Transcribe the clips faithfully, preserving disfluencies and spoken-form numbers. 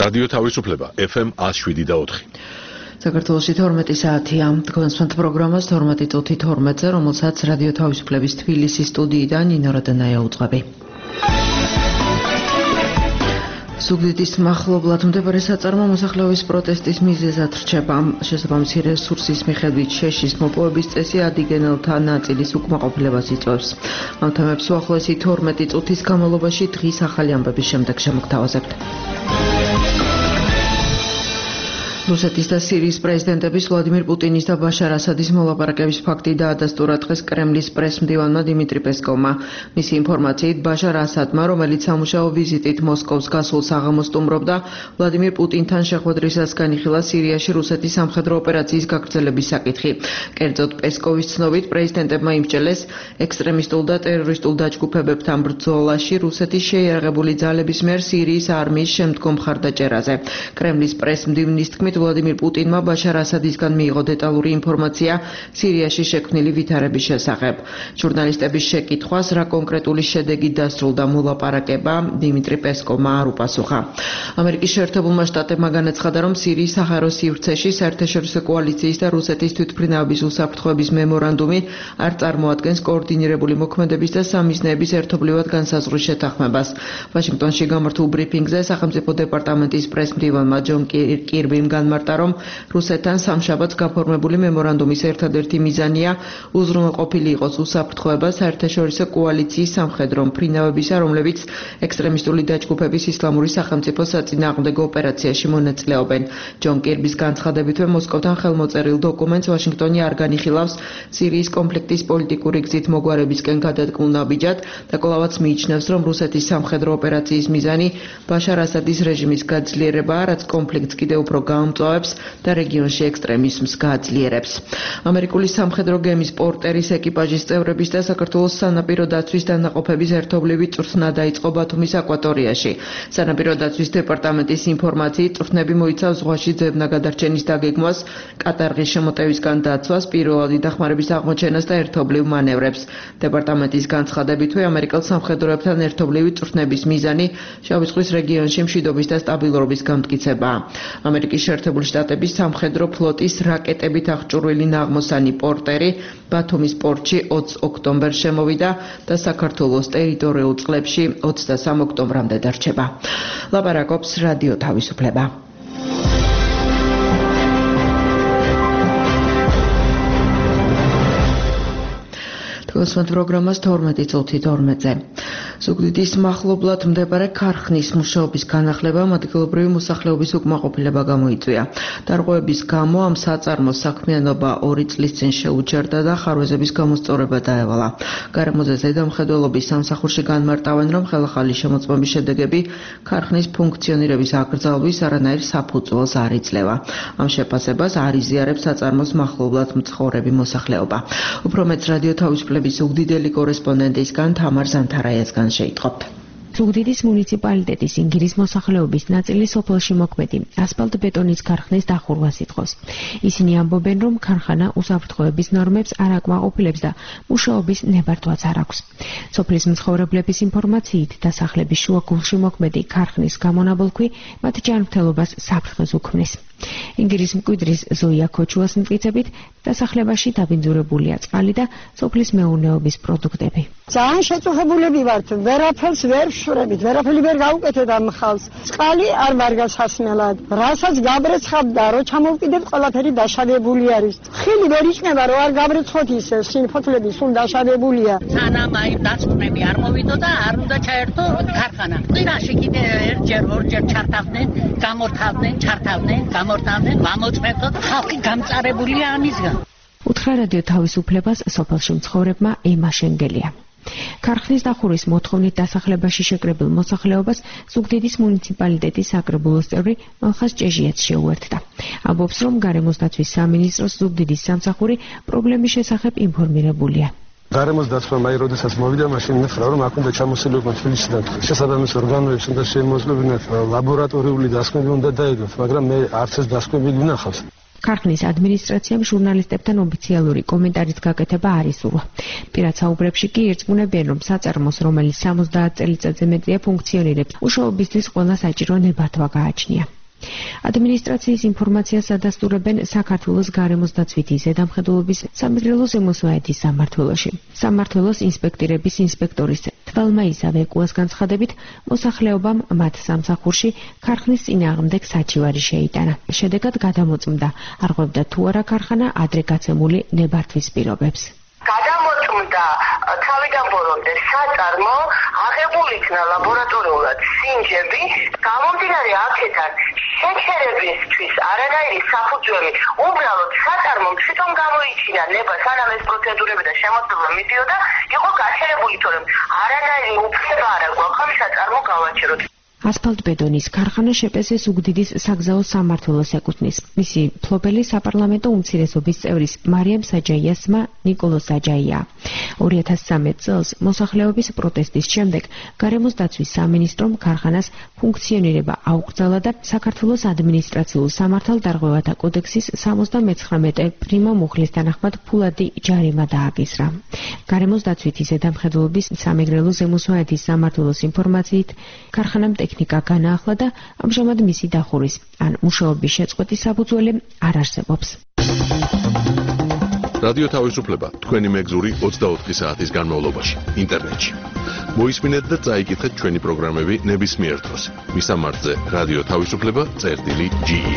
რადიო თავისუფლება ეფ ემ one oh seven და four. საქართველოში თორმეტი საათია. თქვენს პროგრამას თორმეტი წუთი თორმეტზე, რომელსაც რადიო თავისუფლების თბილისის სტუდიიდან ნინო როდანაია უძღვები. ზუგდიდის მახლობლად მდებარე საწარმო მოსახლეობის პროტესტის მიზეზად რჩება. შესაბამისი რესურსის მიხედვით შეშის მოპოვების წესი ადიგენელთა ნაწილის უკმაყოფილებას იწვევს. ამ თემებს უახლოესი თორმეტი წუთის განმავლობაში დღის ახალი ამბების შემდეგ შემოგთავაზებთ. რუსეთის და სირიის პრეზიდენტების ვლადიმირ პუტინის და ბაშარ ასადის მოლაპარაკების ფაქტი დაადასტურა დღეს კრემლის პრესმდივანმა დიმიტრი პესკოვმა. მისი ინფორმაციით, ბაშარ ასადმა, რომელიც სამუშაო ვიზიტით მოსკოვს გასულ საღამოს სტუმრობდა, ვლადიმირ პუტინთან შეხვედრისას განიხილა სირიაში რუსეთის სამხედრო ოპერაციის გაგრძელების საკითხი. კერძოდ, პესკოვის ცნობით, პრეზიდენტებმა იმსჯელეს ექსტრემისტულ და ტერორისტულ დაჯგუფებებთან ბრძოლაში რუსეთის შეიარაღებული ძალების მიერ სირიის არმიის შემდგომ მხარდაჭერაზე. კრემლის პრესმდივნის თქმით, ვლადიმირ პუტინმა ბაშარ ასადისგან მიიღო დეტალური ინფორმაცია სირიაში შექმნილი ვითარების შესახებ. ჟურნალისტების შეკითხვას, რა კონკრეტული შედეგი დასრულდა მოლაპარაკება, დიმიტრი პესკოვმა არ უპასუხა. ამერიკის შეერთებულმა შტატებმა განაცხადა, რომ სირიის საჰაერო სივრცეში საერთაშორისო კოალიციის და რუსეთის თვითმფრინავების უსაფრთხოების მემორანდუმი არ წარმოადგენს კოორდინირებული მოქმედების და სამიზნეების ერთობლივად განსაზღვრის შეთანხმებას. ვაშინგტონში გამართულ ბრიფინგზე სახელმწიფო დეპარტამენტის პრესმდივანმა ჯონ კირბიმ განმარტა, რომ რუსეთთან სამშაბათს გაფორმებული მემორანდუმის ერთადერთი მიზანია უზრუნველყოფილი იყოს უსაფრთხოება საერთაშორისო კოალიციის სამხედრო მფრინავებისა, რომლებიც ექსტრემისტული დაჯგუფების ისლამური სახელმწიფოს საწინააღმდეგო ოპერაციაში მონაწილეობენ. ჯონ კირბის განცხადებითვე მოსკოვთან ხელმოწერილ დოკუმენტს ვაშინგტონი არ განიხილავს სირიის კონფლიქტის პოლიტიკური გზით მოგვარებისკენ გადადგმულ ნაბიჯად და კვლავაც მიიჩნევს, რომ რუსეთის სამხედრო ოპერაციის მიზანი ბაშარ ასადის რეჟიმის გაძლიერებაა, რაც კონფლიქტს კიდევ უფრო გამწვავებს და რეგიონში ექსტრემიზმს გააძლიერებს. ამერიკული სამხედრო გემის პორტერის ეკიპაჟის წევრების და საქართველოს სანაპირო დაცვის დანაყოფების ერთობლივი წვრთნა დაიწყო ბათუმის აკვატორიაში. სანაპირო დაცვის დეპარტამენტის ინფორმაციით, წვრთნები მოიცავს ზღვაში ძებნა-გადარჩენის დაგეგმვას, კატარღის შემოტევისგან დაცვას, პირველადი დახმარების აღმოჩენას და ერთობლივ მანევრებს. დეპარტამენტის განცხადებითვე, ამერიკელ სამხედროებთან ერთობლივი წვრთნების მიზანი შავი ზღვის რეგიონში მშვიდობის და სტაბილურობის გამტკიცებაა. ამერიკის შეერთებული შტატების სამხედრო ფლოტის რაკეტებით აღჭურვილი ნაღმოსანი პორტერი ბათუმის პორტში ოცი ოქტომბერს შემოვიდა და საქართველოს ტერიტორიულ წყლებში ოცდასამ ოქტომბრამდე დარჩება. ლაპარაკობს რადიო თავისუფლება. თქვენს პროგრამას თორმეტი წუთი თორმეტზე. ზუგდიდის მახლობლად მდებარე ქარხნის მუშაობის განახლებამ ადგილობრივი მოსახლეობის უკმაყოფილება გამოიწვია. დარღვევების გამო ამ საწარმოს საქმიანობა ორი წლის წინ შეუჩერდა და ხარვეზების გამოსწორება დაევალა. გარემოზე ზედამხედველობის სამსახურში განმარტავენ, რომ ხელახალი შემოწმების შედეგები ქარხნის ფუნქციონირების აკრძალვის არანაირ საფუძველს არ იძლევა. ამ შეფასებას არ იზიარებს საწარმოს მახლობლად მცხოვრები მოსახლეობა. უფრო მეტს რადიო თავისუფლების ზუგდიდელი კორესპონდენტისგან თამარ ზანთარაიასგან შეიტყობთ. ზუგდიდის მუნიციპალიტეტის ინგირის მოსახლეობის ნაწილი სოფელში მოქმედი ასფალტ-ბეტონის ქარხნის დახურვას ითხოვს. ისინი ამბობენ, რომ ქარხანა უსაფრთხოების ნორმებს არ აკმაყოფილებს და მუშაობის ნებართვაც არ აქვს. სოფლის მცხოვრებლების ინფორმაციით, დასახლების შუაგულში მოქმედი ქარხნის გამონაბოლქვი მათ ჯანმრთელობას საფრთხეს უქმნის. ინგირის მკვიდრის ზოია ქოჩუას მტკიცებით, დასახლებაში დაბინძურებულია წყალი და სოფლის მეურნეობის პროდუქტები. ძალიან შეწუხებულები ვართ, ვერაფერს ვერ ვშვრებით, ვერაფერი ვერ გავუკეთეთ ამ ხალხს. წყალი არ მარგავს სასმელად. რასაც გაბრეცხავდა, რო ჩამოვკიდებ, ყველაფერი დაშავებული არის. ხილი ვერ იჭნება, რო არ გაბრეცხოთ ისე, სინფოთლები სულ დაშავებულია. სანამ აი დაწვნები არ მოვიდო და არ უნდა ჩაერთო ქარხანა. წინაში კიდე ერთჯერ, ორჯერ ჩართავდნენ, გამორთავდნენ, ჩართავდნენ, გამორთავდნენ, გამოწმებდოთ, ხალხი გამწარებულია ამისგან. უთხრა რადიო თავისუფლებას სოფელში მცხოვრებმა ემა შენგელია. ქარხნის დახურვის მოთხოვნით დასახლებაში შეკრებილ მოსახლეობას ზუგდიდის მუნიციპალიტეტის საკრებულოს წევრი მალხაზ ჭეჟიაც შეუერთდა. ამბობს, რომ გარემოს დაცვის სამინისტროს ზუგდიდის სამსახური პრობლემის შესახებ ინფორმირებულია. გარემოს დაცვა მაი როდესაც მოვიდა, მაშინ მითხრა, რომ აქ უნდა ჩამოსულიყვნენ თბილისიდან. შესაბამის ორგანოებს უნდა შეემოწმებინათ, ლაბორატორიული დასკვები უნდა დაედოთ, მაგრამ მე არც ეს დასკვები ვნახავს. ქარხნის ადმინისტრაციამ ჟურნალისტებთან ოფიციალური კომენტარიც გაკეთება არ ისურვა. პირად საუბრებში კი ირწმუნებიან, რომ საწარმოს, რომელიც სამოცდაათ წელიწადზე მეტია ფუნქციონირებს, უშუალობისთვის ყველა საჭირო ნებართვა გააჩნია. ადმინისტრაციის ინფორმაციას ადასტურებენ საქართველოს გარემოს დაცვითი ზედამხედველობის სამეგრელო ზემოსვაეთის სამმართველოში. სამმართველოს ინსპექტირების ინსპექტორის თვალმა ისავეკუას განცხადებით, მოსახლეობამ მათ სამსახურში ქარხნის წინააღმდეგ საჩივარი შეიტანა. შედეგად გადამოწმდა, არღვევდა თუ არა ქარხანა ადრე გაცემული ნებართვის პირობებს. გადამოწმდა თავიდან ბოლომდე საწარმო, აღებული იქნა ლაბორატორიულად სინჯები, გამომდინარე აქედან შეჩერებისთვის არანაირი საფუძველი, უბრალოდ საწარმომ თვითონ გამოიჩინა ნება, სანამ ეს პროცედურები და შემოწმება მიდიოდა, იყო გაჩერებული, თორემ არანაირი უფლება არ აქვს ამ საწარმო გავაჩეროთ. ასფალტბეტონის ქარხანა შეპესეს უგდიდის საგზაო სამმართველოს ეკუთვნის. მისი მფლობელი საპარლამენტო უმცირესობის წევრის მარიამ საჯაიას ძმა ნიკოლო საჯაია. ორი ათას სამი წელს მოსახლეობის პროტესტის შემდეგ გარემოს დაცვის სამინისტრომ ქარხანას ფუნქციონირება აუკრძალა და საქართველოს ადმინისტრაციულ სამართალდარღვევათა კოდექსის სამოცდამეცხრამეტე პრიმო მუხლის თანახმად ფულადი ჯარიმა დააკისრა. გარემოს დაცვითი ზედამხედველობის სამეგრელო ზემოსვაეთის სამმართველოს ინფორმაციით ქარხანამ ტექნიკა განაახლა და ამჟამად მისი დახურის ან მუშაობის შეწყვეტის საფუძველი არ არსებობს. რადიო თავისუფლება თქვენი მეგზური ოცდაოთხი საათის განმავლობაში ინტერნეტში. მოისმინეთ და წაიკითხეთ ჩვენი პროგრამები ნებისმიერ დროს. მისამართზე რადიო თავისუფლება წერტილი ჯი ი.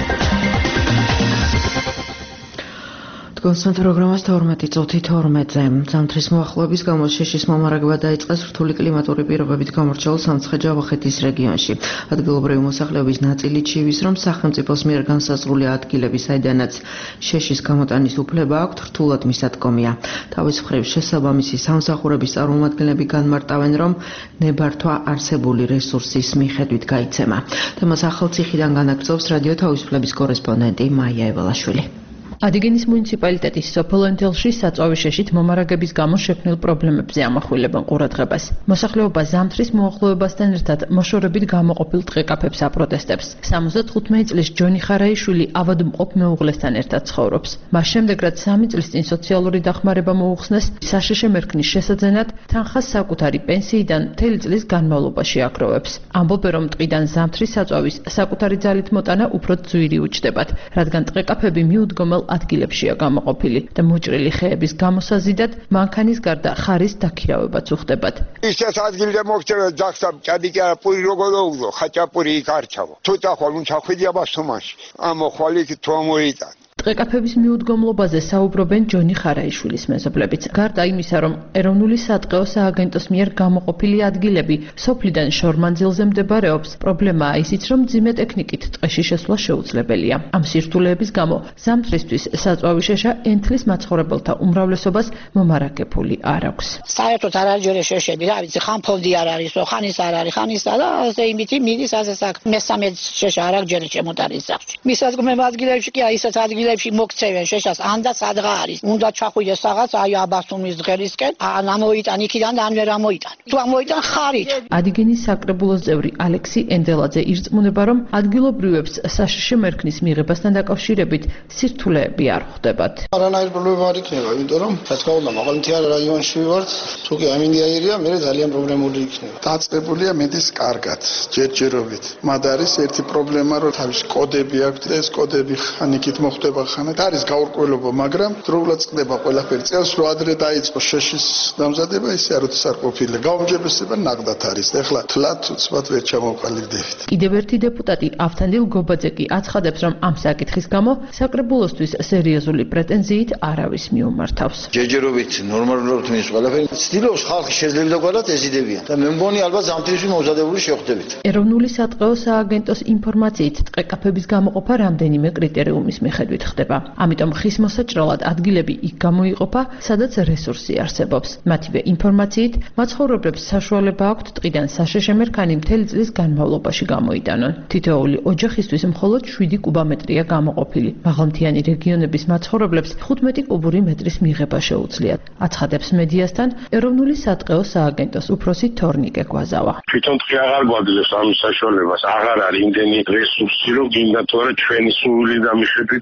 კონსტანტ პროგრამას თორმეტი წუთი თორმეტზე. ზამთრის მოახლოების გამო შეშის მომარაგება დაიწყეს რთული კლიმატური პირობებით გამორჩეულ სამცხე-ჯავახეთის რეგიონში. ადგილობრივი მოსახლეობის ნაწილი ჩივის, რომ სახელმწიფოს მიერ განსაზღვრული ადგილები, საიდანაც შეშის გამოტანის უფლება აქვთ, რთულად მისადგომია. თავის მხრივ შესაბამისი სამსახურების წარმომადგენლები განმარტავენ, რომ ნებართვა არსებული რესურსის მიხედვით გაიცემა. თემას ახალციხიდან განაგრძობს რადიო თავისუფლების კორესპონდენტი მაია ევალაშვილი. Adigénis მუნიციპალიტეტის სოფელ ენთელში საწვავის შეშით მომარაგების გამო შექმნილ პრობლემებზე ამახვილებენ ყურადღებას. მოსახლეობა ზამთრის მოახლოებასთან ერთად მოშორებით გამოყოფილ ტყეკაფებს აპროტესტებს. სამოცდათხუთმეტი წლის ჯონი ხარაიშვილი ავადმყოფ მეუღლესთან ერთად ცხოვრობს. მას შემდეგ, რაც სამი წლის წინ სოციალური დახმარება მოუხსნეს, საშეშე მერქნის შესაძენად თანხას საკუთარი პენსიიდან მთელი წლის განმავლობაში აგროვებს. ამბობენ, რომ ტყიდან ზამთრის საწვავის საკუთარი ძალით მოტანა უფრო ძვირი უჩნდებათ, რადგან ტყეკაფები მიუდგომელ ადგილებშია გამოყოფილი და მოჭრილი ხეების გამოსაზიდად მანქანის გარდა ხარის დაქირავებაც უხდებათ. ისეთ ადგილზე მოქცევა ძახსა ჭადიკა პური როგოროულო ხაჭაპური იქარჩავო. თუთა ხვალ უნდა ხვიდია ბასტომაში. ამო ხვალი თუ მოიტან. ტყეკაფების მიუდგომლობაზე საუბრობენ ჯონი ხარაიშვილის მეზობლებიც. გარდა იმისა, რომ ეროვნული სატყეო სააგენტოს მიერ გამოყოფილი ადგილები სოფლიდან შორმანძილზე მდებარეობს, პრობლემაა ისიც, რომ მძიმე ტექნიკით ტყეში შესვლა შეუძლებელია. ამ სირთულეების გამო ზამთრისთვის საწვავი შეშა ენთლის მაცხოვრებელთა უმრავლესობას მომარაგებული არ აქვს. საერთოდ არ არის ჯერე შეშები, რა ვიცი, ხან ფონდი არ არის, ხანის არ არის, ხანის და ასე იმითი მიდის ასე საკ. მესამე შეშა არ აქვს ჯერე ჩემოდარის სახში. მისადგომებ ადგილებში კი აი ისეთ ადგილებში მოქცევენ შეშას ანდა სადღა არის. უნდა ჩახვიდეს რაღაც აი აბასუმის დღერისკენ, ან ამოიტან იქიდან და ან ვერ ამოიტან. თუ ამოიტან ხარით. Adigénis საკრებულოს წევრი ალექსი ენდელაძე ირწმუნება, რომ ადგილობრივებს საშეშე მერქნის მიღებასთან დაკავშირებით სირთულეები არ ხვდებათ. არანაირი პრობლემა არ იქნება, იმიტომ რომ თქო უნდა მაღალმთიან რაიონში ვართ, თუ კი ამინდიაირია, მე ძალიან პრობლემური იქნება. დაწყებულია მედის კარგად, ჯერჯერობით. მათ არის ერთი პრობლემა, რომ თავის კოდები აქვს და ეს კოდები ხანიკით მოხდება ხანად. არის გაურკვევლობა, მაგრამ დროულად წყდება ყველაფერი. წელს რო ადრე დაიწყო შეშის დამზადება, ისე არ უცებ არ ყოფილა. გაუმჯობესება ნაკდად არის. ეხლა თლათ უცბად ვერ ჩამოვყალიბდებით. კიდევ ერთი დეპუტატი ავთანდილ გობაძე კი აცხადებს, რომ ამ საკითხის გამო საკრებულოსთვის სერიოზული პრეტენზიით არავის მიუმართავს. ჯერჯერობით ნორმალურად მინის ყველაფერი ცდილობს ხალხი შეძლებდა ყველათ ეზიდებიან და მე მგონი ალბათ ზამთრისთვის მომზადებული შეხვდებით. ეროვნული სატყეო სააგენტოს ინფორმაციით ტყეკაფების გამოყოფა რამდენიმე კრიტერიუმის მიხედვით ხდება. ამიტომ ხის მოსაჭრელად ადგილები იქ გამოიყოფა, სადაც რესურსი არსებობს. მათივე ინფორმაციით მაცხოვრებლებს საშუალება აქვთ ტყიდან საშეშე მერქანი მთელი წლის განმავლობაში გამოიტანონ. თითოეული ოჯახისთვის მხოლოდ შვიდი კუბომეტრია გამოყოფილი. მაღალმთიანი რეგიონების მაცხოვრებლებს თხუთმეტი კუბური მეტრის მიღება შეუძლიათ. აცხადებს მედიასთან ეროვნული სატყეო სააგენტოს უფროსი თორნიკე გვაზავა. თვითონ ტყე აღარ გვაძლევს ამ საშუალებას, აღარ არის იმდენი რესურსი, რომ გინდა თუ არა ჩვენი სული და მიხედვით გამოვ.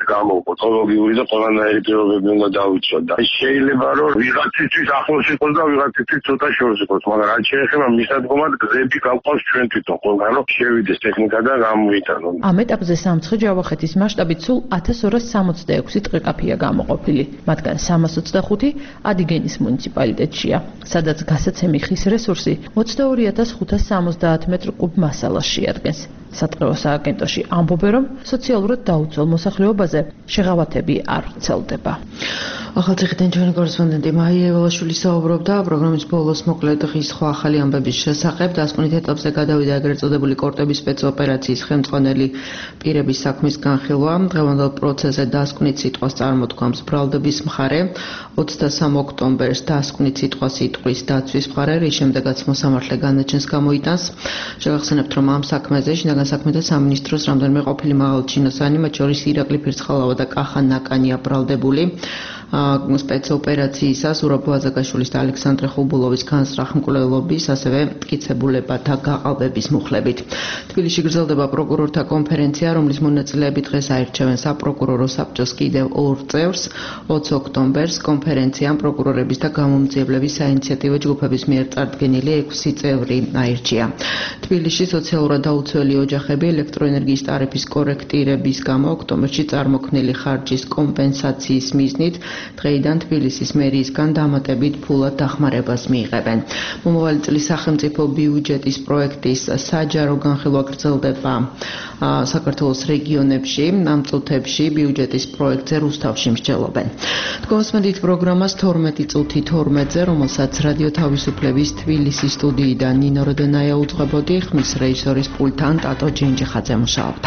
მოყოთ. ეკოლოგიური და ყველანაირი პირობები უნდა დავიცვათ და შეიძლება რომ ვიღაცისთვის ახლოს იყოს და ვიღაცისთვის ცოტა შორს იყოს, მაგრამ რაც შეეხება მისადგომად გზები გავყავს ჩვენ თვითონ ყველგან რომ შევიდეს ტექნიკა და გამოვიტანონ. ამ ეტაპზე სამცხე ჯავახეთის მასშტაბით სულ ათას ორას სამოცდაექვსი ტყეკაფია გამოყოფილი, მათგან სამას ოცდახუთი ადიგენის მუნიციპალიტეტშია, სადაც გასაცემი ხის რესურსი ოცდაორი ათას ხუთას სამოცდაათ მეტრ კუბ მასალას შეადგენს. სატყეო სააგენტოში ამბობენ, რომ სოციალურად დაუცველ მოსახლეობაზე შეღავათები არ ვრცელდება. ახალციხიდან ჩვენი კორესპონდენტი მაია ევალაშვილი საუბრობდა პროგრამის ბოლოს მოკლედ ღის სხვა ახალი ამბების შესახებ. დასკვნით ეტაპზე გადავიდა ეგრეთ წოდებული კორტების სპეცოპერაციის ხელმძღვანელი პირების საქმის განხილვა. დღევანდელ პროცესზე დასკვნით სიტყვას წარმოთქვამს ბრალდების მხარე. ოცდასამ ოქტომბერს დასკვნით სიტყვა სიტყვის დაცვის მხარე, რის შემდეგაც მოსამართლე განაჩენს გამოიტანს. შევახსენებთ, რომ ამ საქმეზე შინაგან საქმეთა სამინისტროს რამდენიმე ყოფილი მაღალჩინოსანი, მათ შორის ირაკლი ფირცხალავა და კახა ნაკანია ბრალდებული. სპეცოპერაციისას ურაბ ვაზაგაშვილის და ალექსანდრე ხუბულოვის განსწრახმკვლელობის, ასევე მტკიცებულებათა გაყალბების მუხლებით. თბილისში გრძელდება პროკურორთა კონფერენცია, რომლის მონაწილეები დღეს აირჩევენ საპროკურორო საბჭოს კიდევ ორ წევრს. ოცი ოქტომბერს კონფერენციამ პროკურორების და გამომძიებლების საინიციატივო ჯგუფების მიერ წარდგენილი ექვსი წევრი აირჩია. თბილისში სოციალურად დაუცველი ოჯახები ელექტროენერგიის ტარიფის კორექტირების გამო ოქტომბერში წარმოქმნილი ხარჯის კომპენსაციის მიზნით დღეიდან თბილისის მერიისგან დამატებით ფულად დახმარებას მიიღებენ. მომავალი წლის სახელმწიფო ბიუჯეტის პროექტის საჯარო განხილვა გრძელდება საქართველოს რეგიონებში. ამ წუთებში ბიუჯეტის პროექტზე რუსთავში მსჯელობენ. თქვენსმენდით პროგრამას თორმეტი წუთი თორმეტზე, რომელსაც რადიო თავისუფლების თბილისის სტუდიიდან ნინო როდენაია უძღვებოდი, ხმის რეჟისორის პულტთან ტატო ჯინჯიხაძე მუშაობდა.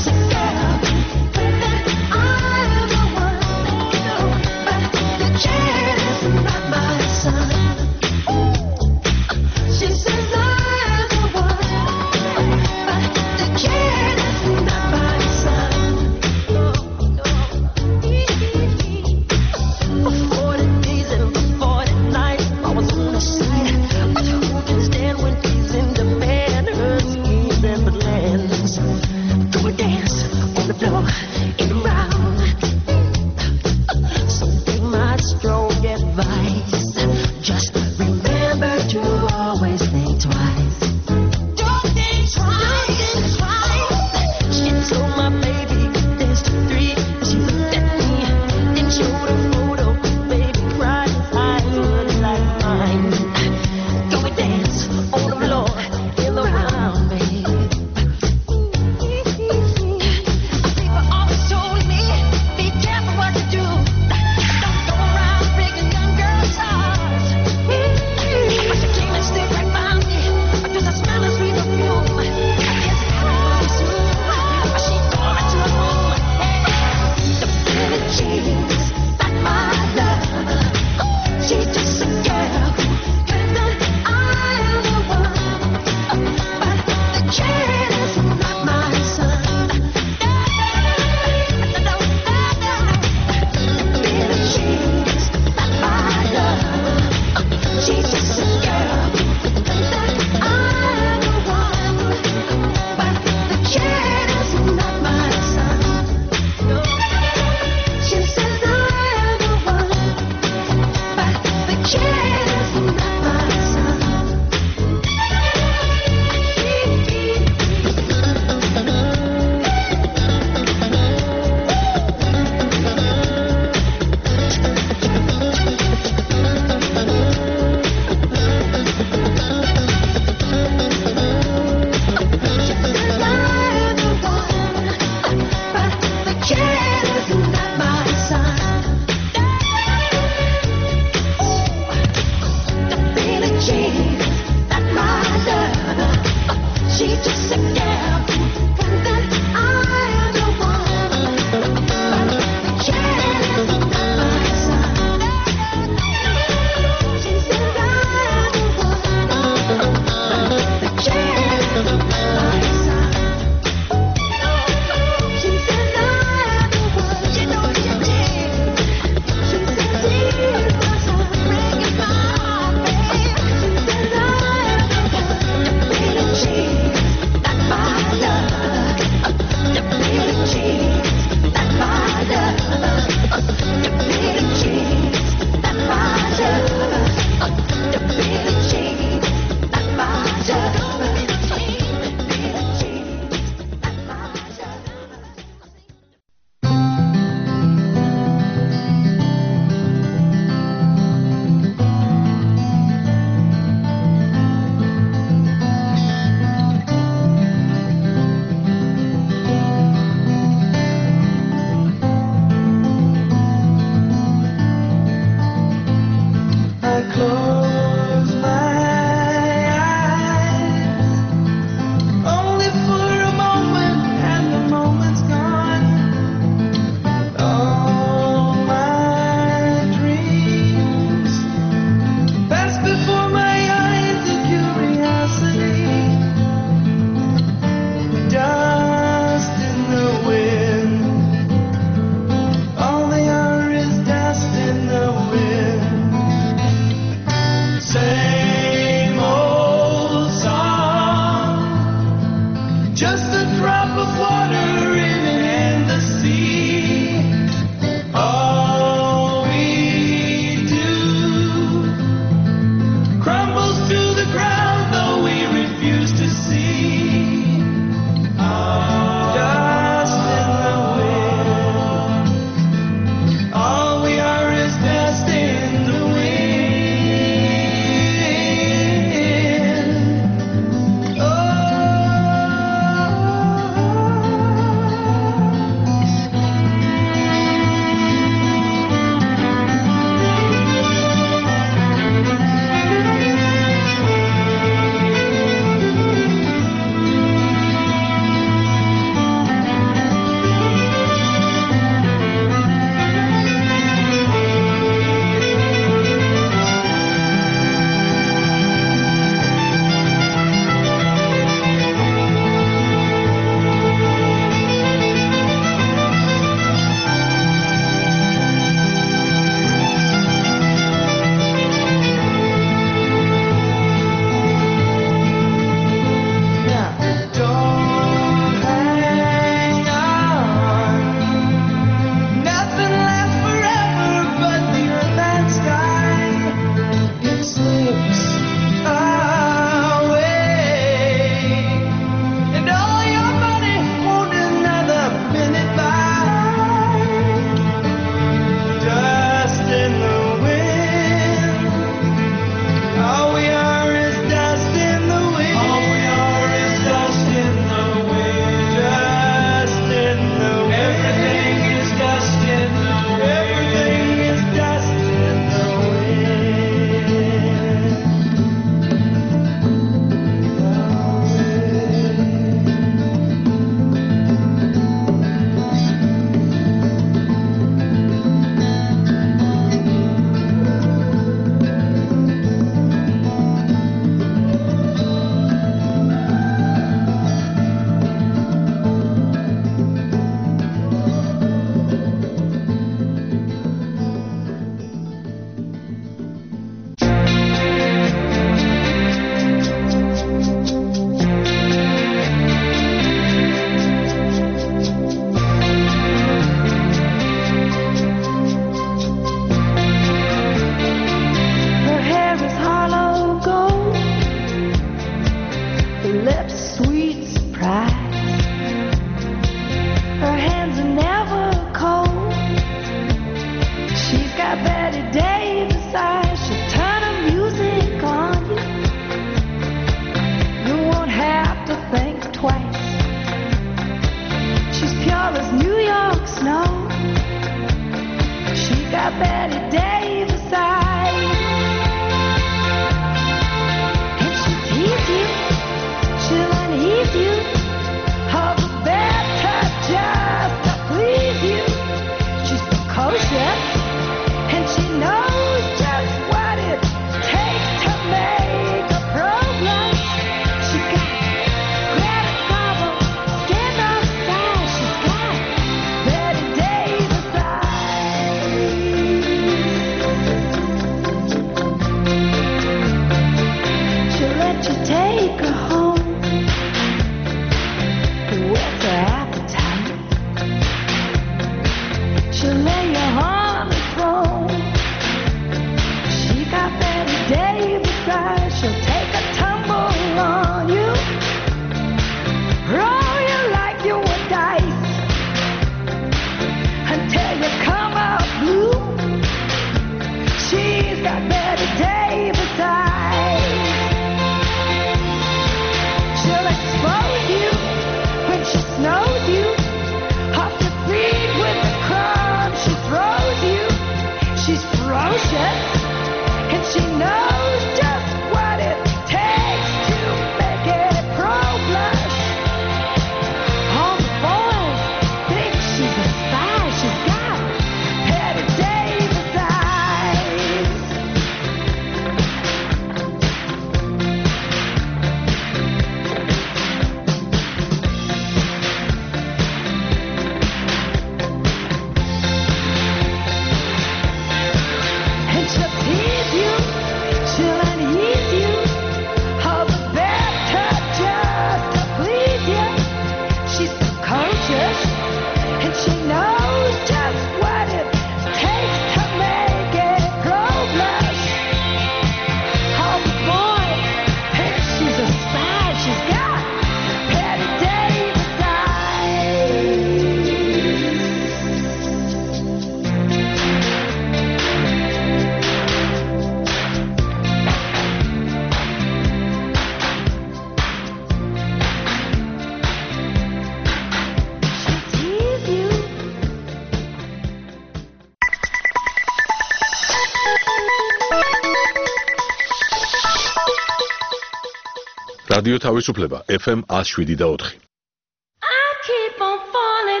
რადიო თავისუფლება F M one oh seven point four. I keep on falling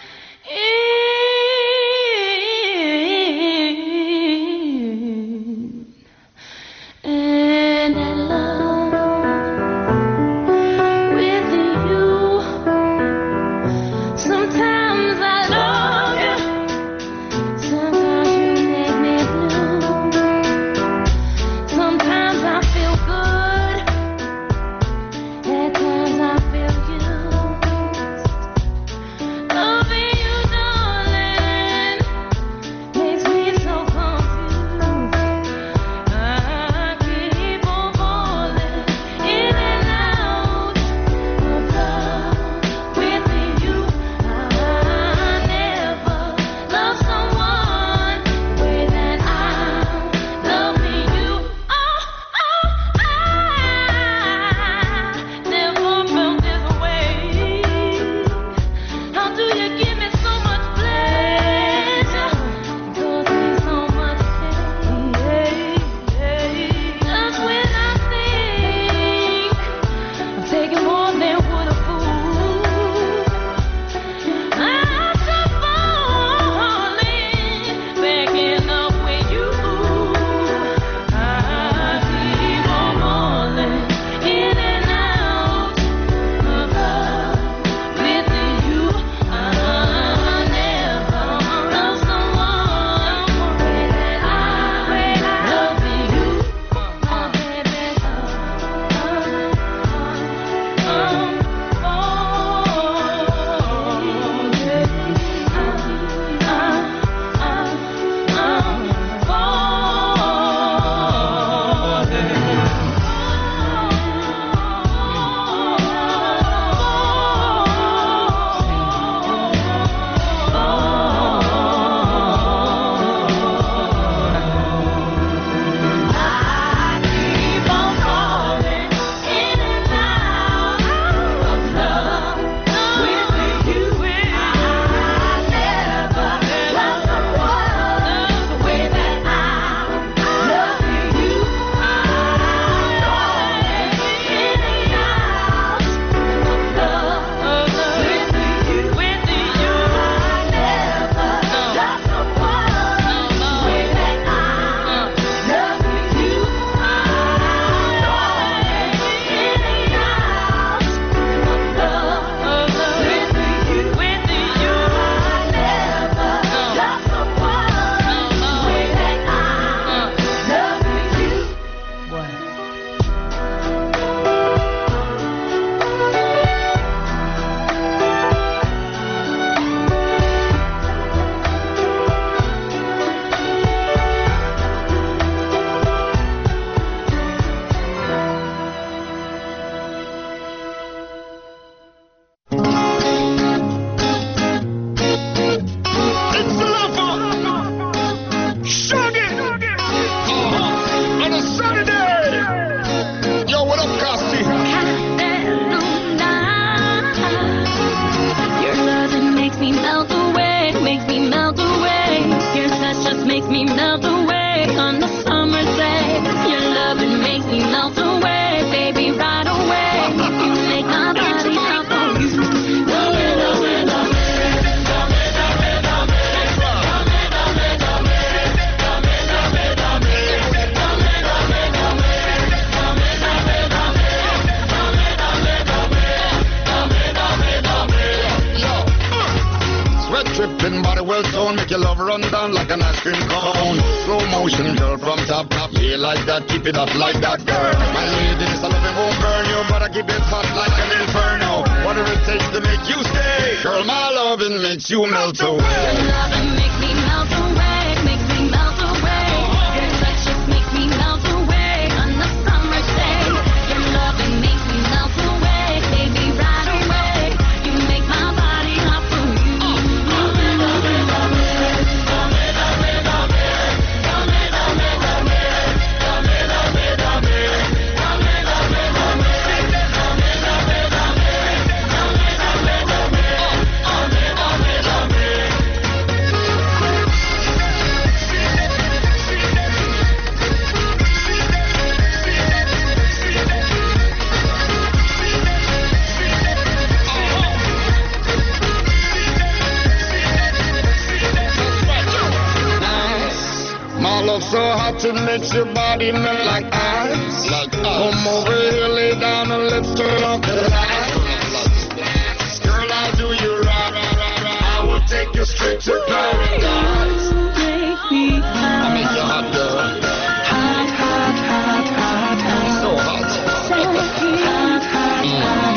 in and in love with you. Sometimes I love you, sometimes you make me blue. Sometimes I feel good, at times I feel used. Loving you, darling, makes me so confused. I keep on falling in and out of love with you. I never loved someone the way that I'm loving you. Oh, oh, I never felt this way. How do you give me so much pleasure? Cause me so much pain. Just when I think I'm taking more than would a fool, I start falling, backing up with you. I keep on falling in and out of love with you. I never loved someone the way that I love you. My baby, On a Saturday. Yo, what up, Costi? your love, it makes me melt away, makes me melt away. Your touch just makes me melt away on the summer day. Your love, it makes me melt away, baby, right away. You make my body hot for you. Love it, love it, love it. Sweat dripping, body well toned, make your love run down like an ice cream cone. Slow motion, girl, from top top, yeah, like that, keep it up like that, girl. My lady, this I love it won't burn you, but I keep it hot like an inferno. Whatever it takes to make you stay, girl, my loving makes you melt away. Your loving makes me melt away, makes me melt away. Your touch just makes me melt away on the summer day. Your loving makes me melt away, baby, right away. You make my body hot for you. Love it, love it, love it. Love it, love it, love it. Love it, love it, love it. Love it, love it, love it. Love it, love it, love it. Love it, love it, love it. Love it, love it, love it. Love it, love it, love it. girl so hot it makes your body melt like ice. Like ice. Come over here, lay down and let's turn off the lights. Girl, I'll do you right. I will take you straight to paradise. I'll make you hot, girl. Hot, hot, hot, hot, hot. So hot. So hot, hot, hot, hot.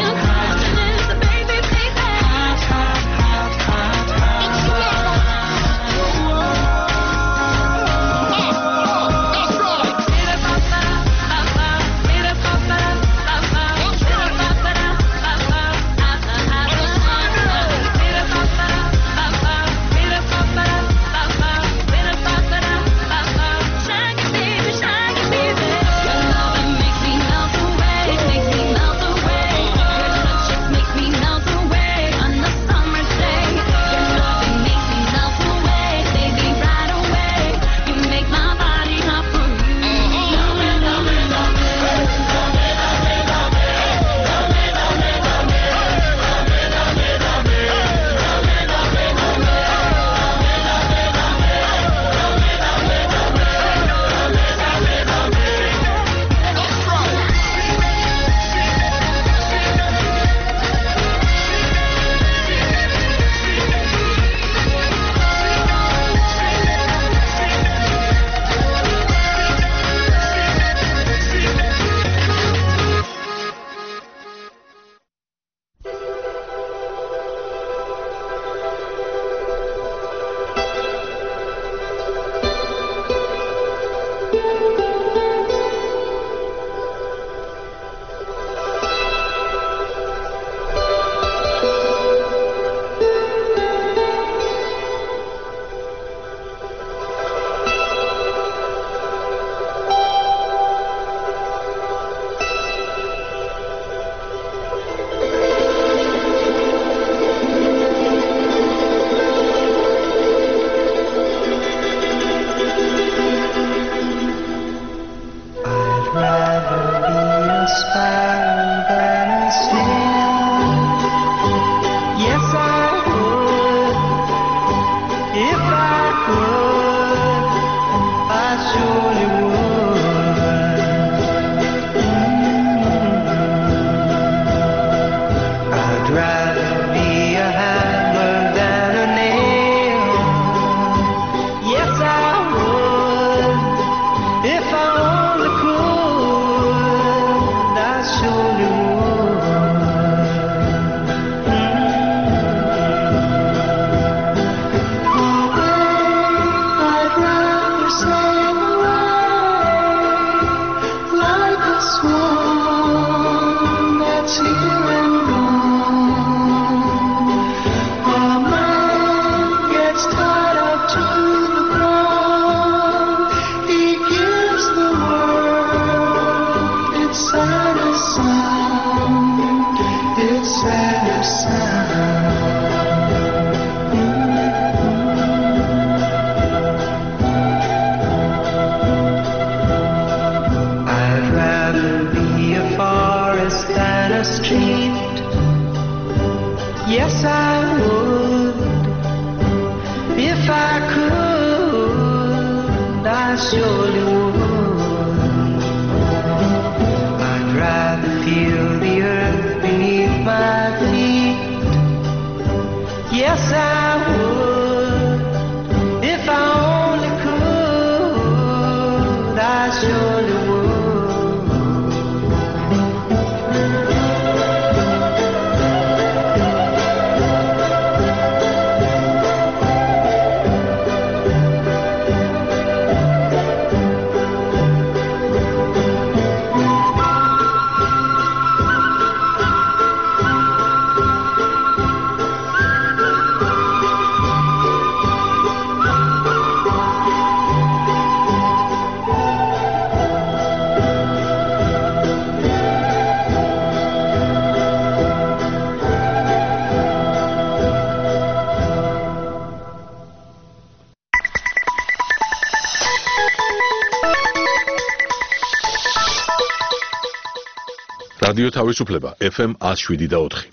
რადიო თავისუფლება ეფ ემ one oh seven და four.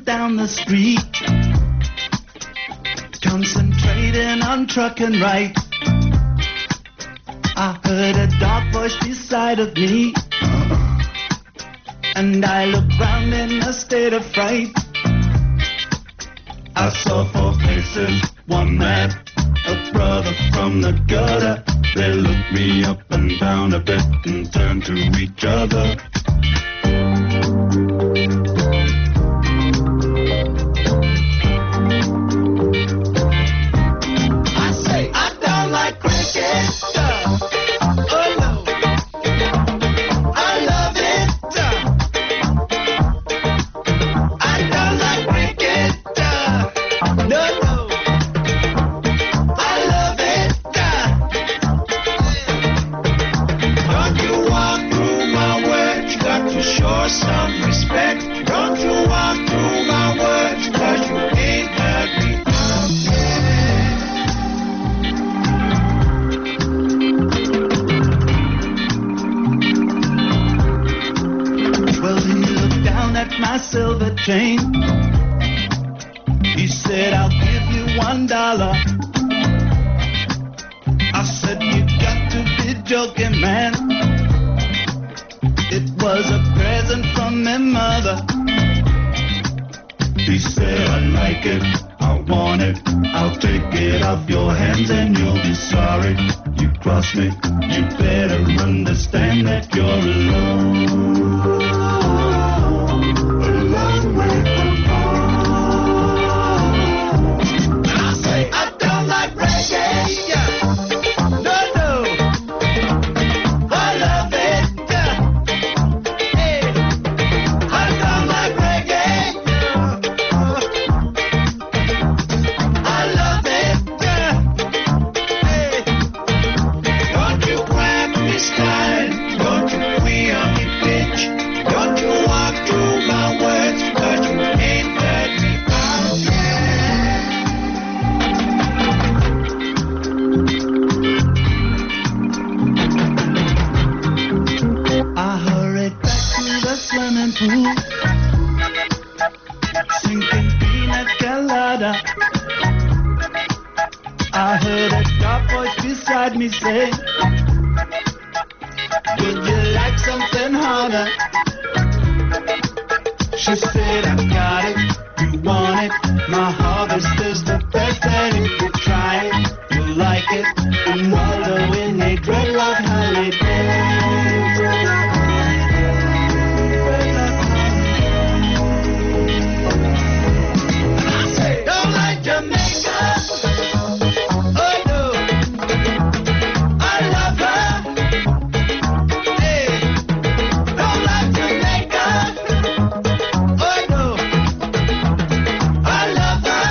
down the street, concentrating on trucking right. I heard a dark voice beside of me, and I looked round in a state of fright. I saw four faces, one man, a brother from the gutter. They looked me up and down a bit and turned to each other. I say, I don't like cricket. Oh no, I love it. I don't like cricket. No, no, I love it. Don't you walk through my words, you got to show some respect. Don't you walk through my words, cause you ain't heard me. Well, he looked down at my silver chain. He said, I'll give you one dollar. I said, you got to be joking, man. It was a present from my mother. He said, I like it, I want it. I'll take it off your hands and you'll be sorry. You cross me, you better understand that you're alone. A long way from home. And I say, I don't like reggae. No, no, I love it. Hey, I don't like reggae. I love it. Hey, don't you grab me style, don't you queer me bitch, don't you walk through my words, cause you ain't heard me out yet. I hurried back to the swimming pool, sinking pina colada. I heard a dark voice beside me say, would you like something harder? She said, I got it, you want it. My harvest is the best, and if you try it, you'll like it. And although in a dreadlock holiday, don't like Jamaica. Oh no, I love her. Hey, don't like Jamaica. Oh no, I love her.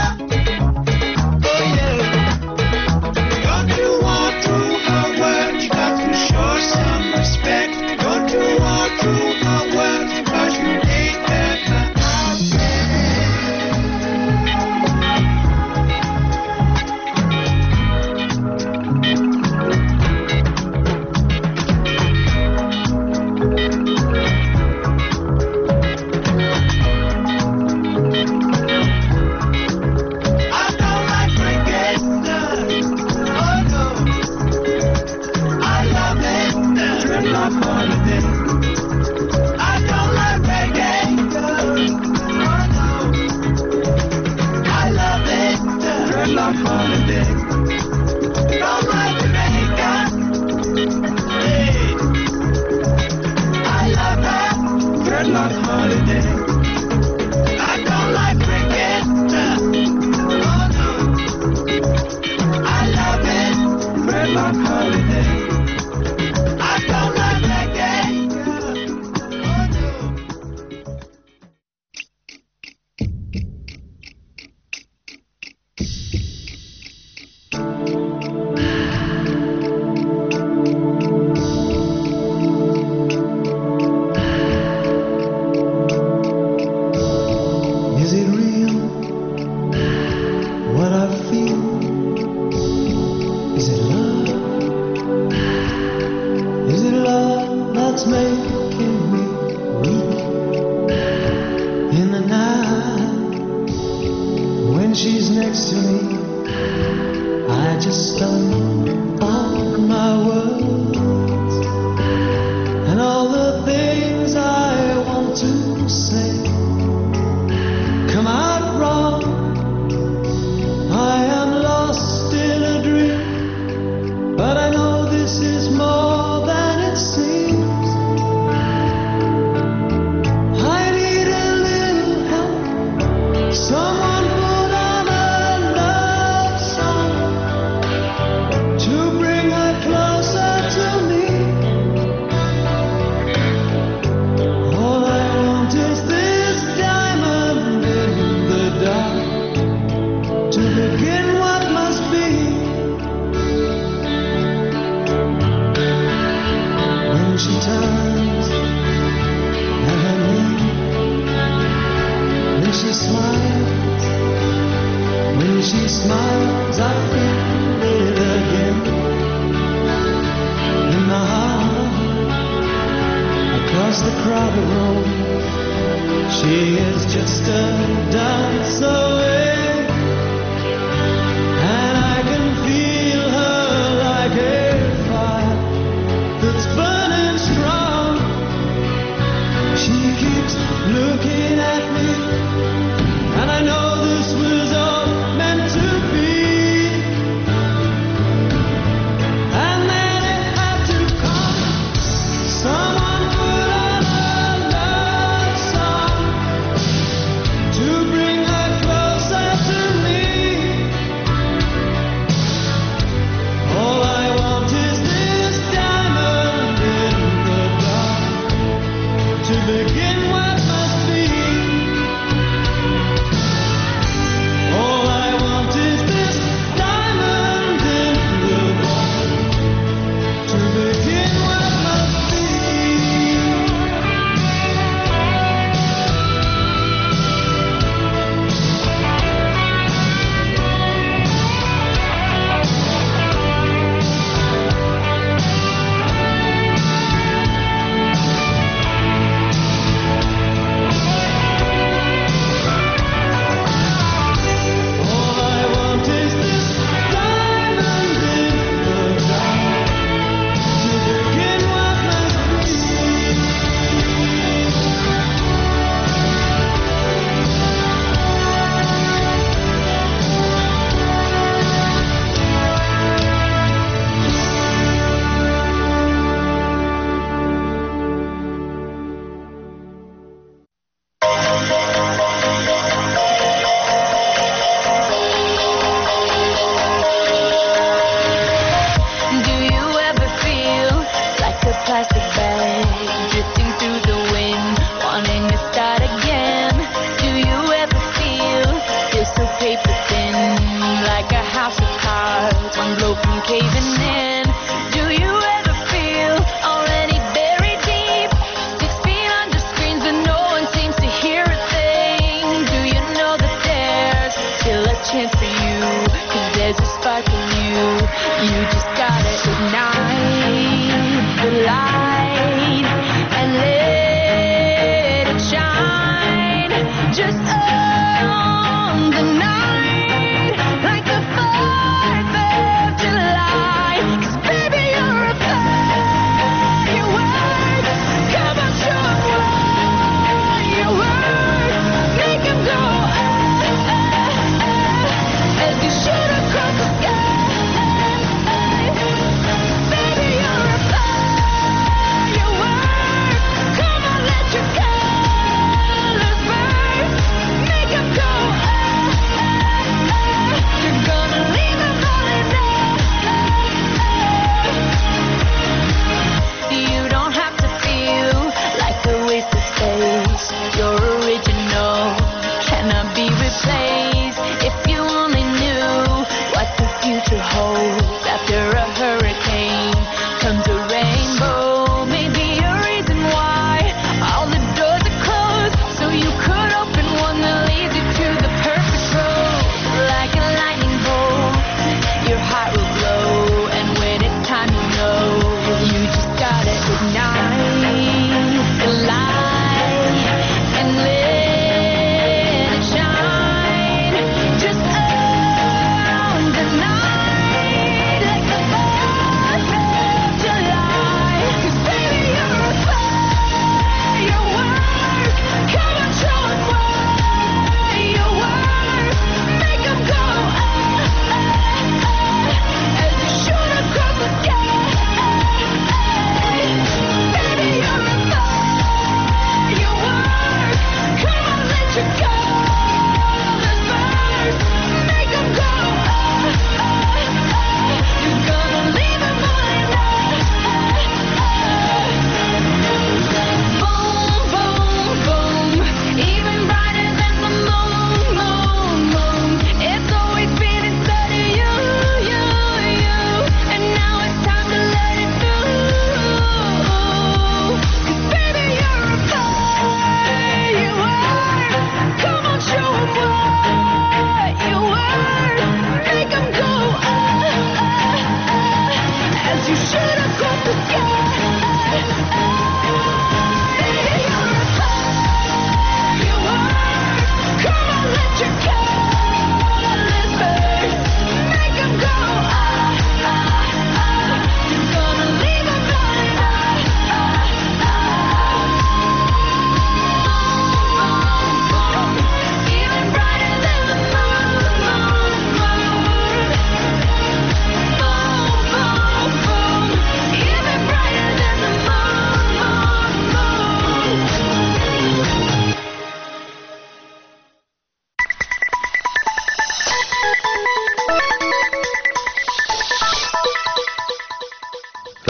next to me, I just start on my words and all the things I want to say come out wrong. I am lost in a dream, but I know this is more than it seems. I need a little help, someone put on a love song to bring her closer to me. All I want is this diamond in the dark to begin what must be. When she turns and me, when she smiles, when she smiles, I feel it again in the heart, across the crowded room. She is just a dance away, and I can feel her like a fire that's burning strong. She keeps looking at me, and I know this was all meant to be. And then it had to come. Someone put on a love song to bring her closer to me. All I want is this diamond in the dark to begin what must be. All I want is this diamond in the dark to begin what must be. All I want is this diamond in the dark to begin what must be. Do you ever feel like a plastic bag drifting through the wind, wanting to start again? Do you ever feel you're so paper thin, like a house of cards, one blow from caving in? Do you ever feel already buried deep, six feet under screens but no one seems to hear a thing? Do you know that there's still a chance for you, 'cause there's a spark in you? You just gotta ignite the light and let it shine. Just on the night, like the fourth of July. 'Cause baby, you're a firework. Come on, show 'em what you worth. Make 'em go ah, ah, ah, as you shoot across the sky.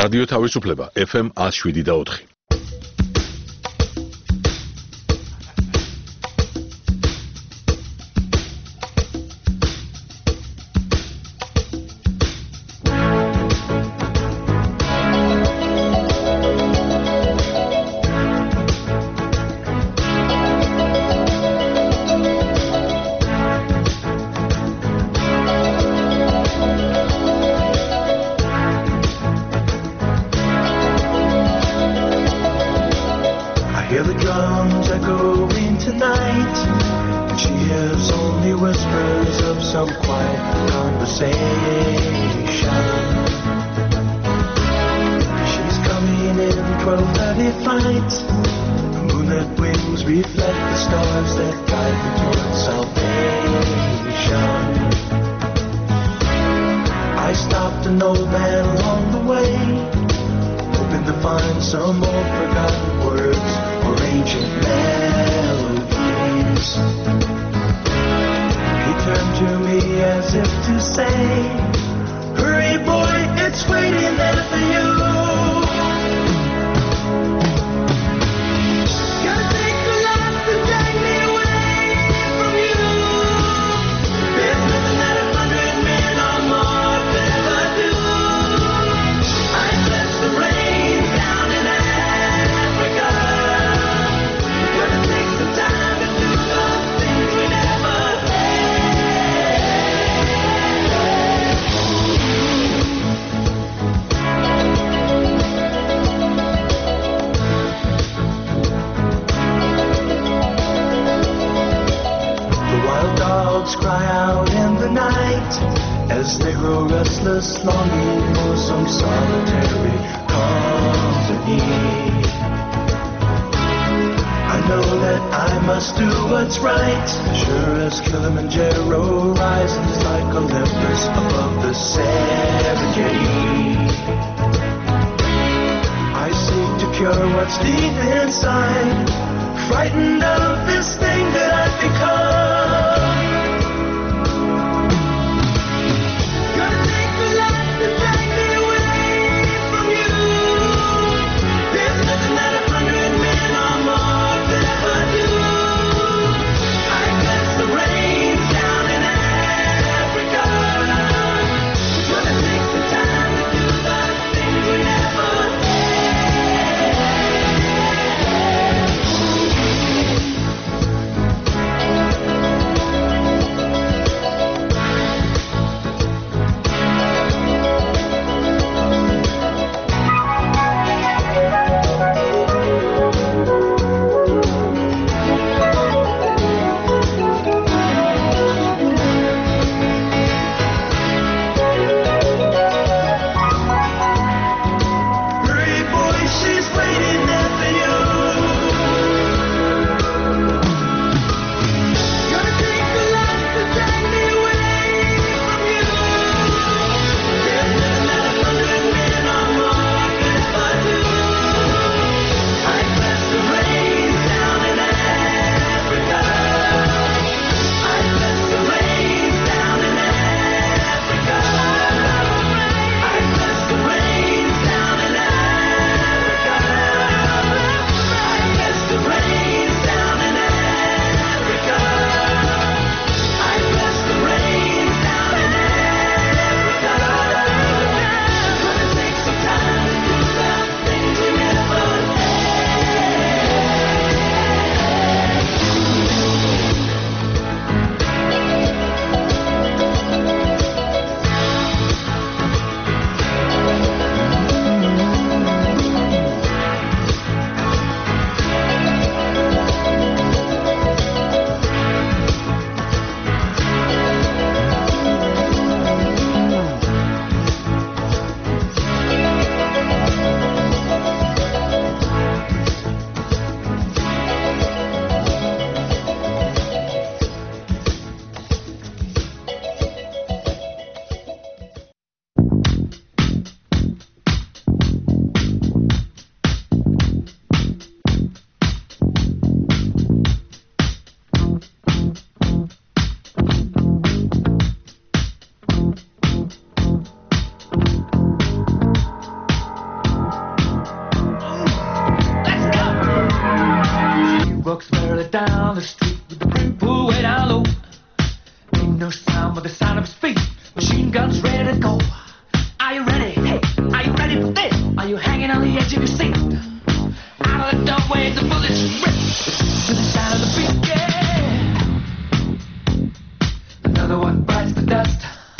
რადიო თავისუფლება ეფ ემ one oh seven და four. Machine guns ready to go. Are you ready? Hey, are you ready for this? Are you hanging on the edge of your seat? Out of the doorway, the bullets rip to the sound of the beat. Yeah. Another one bites the dust.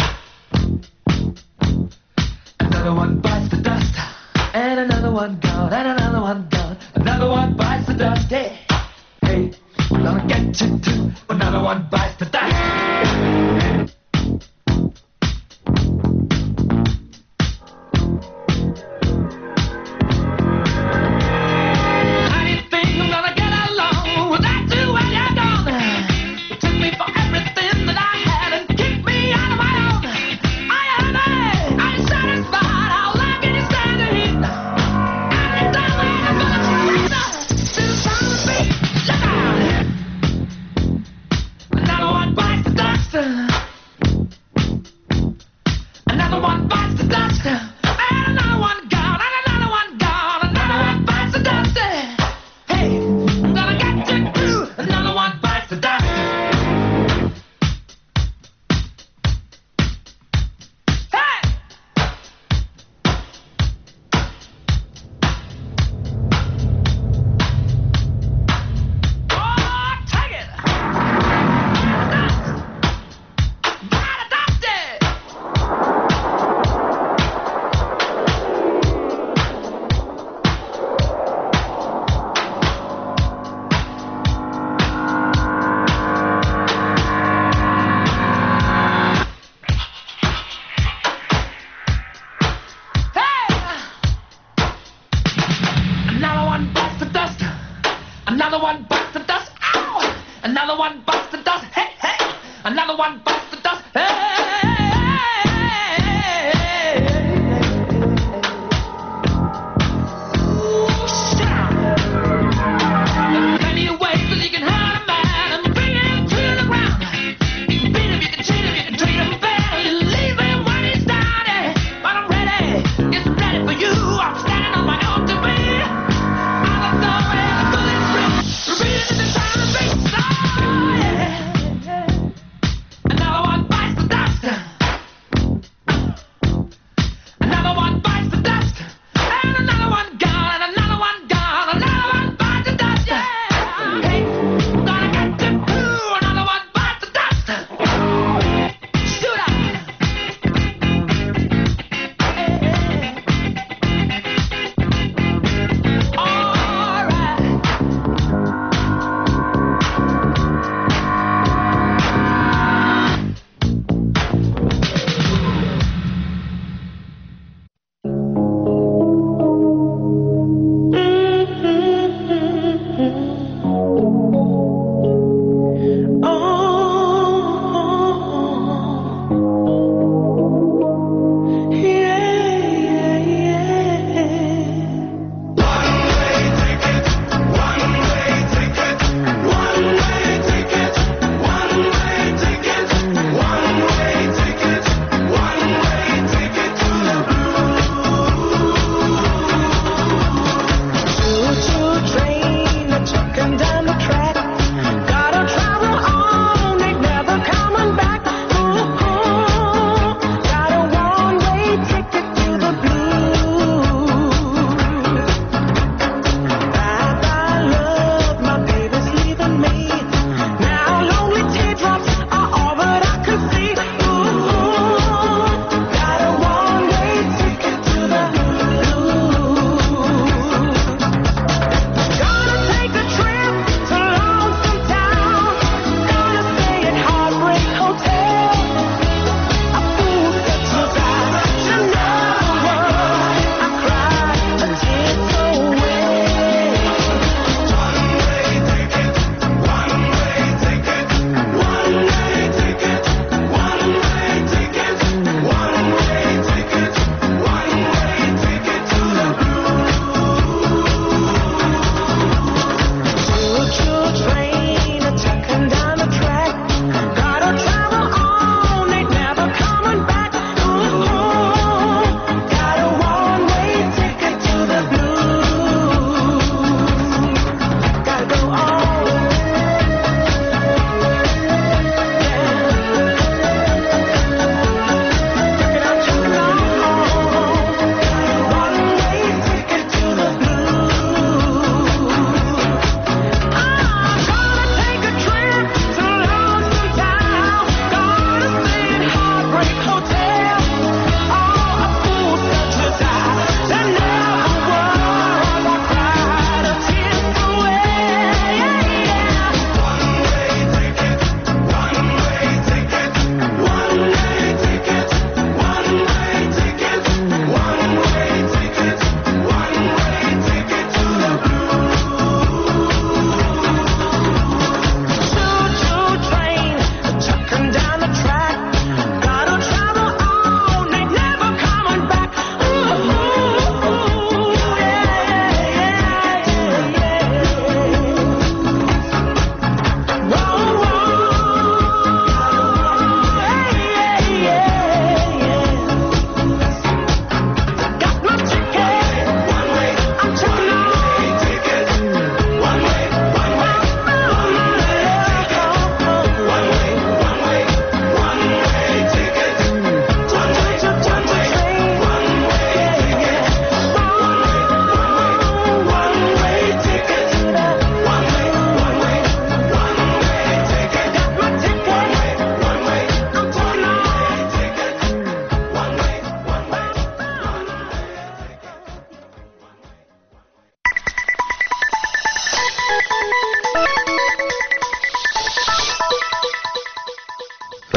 Another one bites the dust. And another one gone. And another one gone. Another one bites the dust. Hey, hey, we're gonna get you too. Another one bites the dust. Another one bites the dust.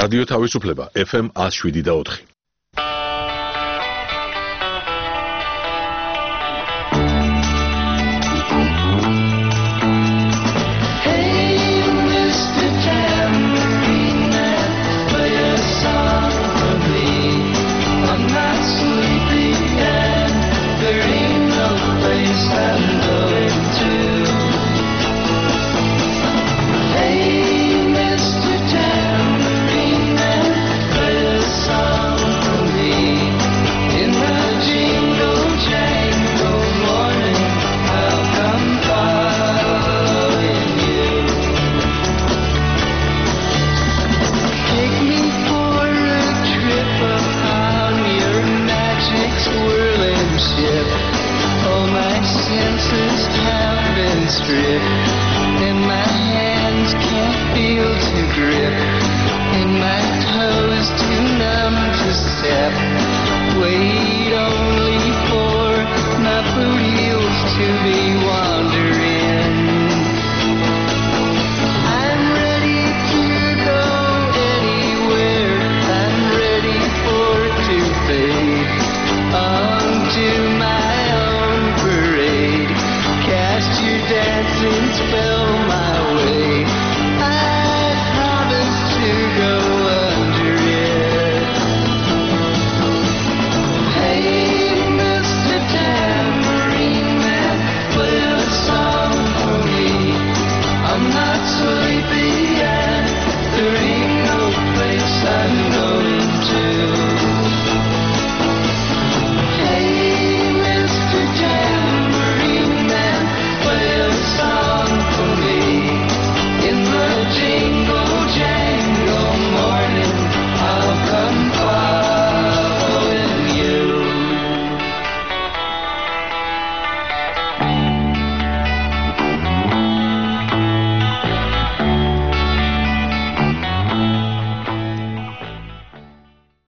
რადიო თავისუფლება ეფ ემ one oh seven და four. Grip, and my toes do not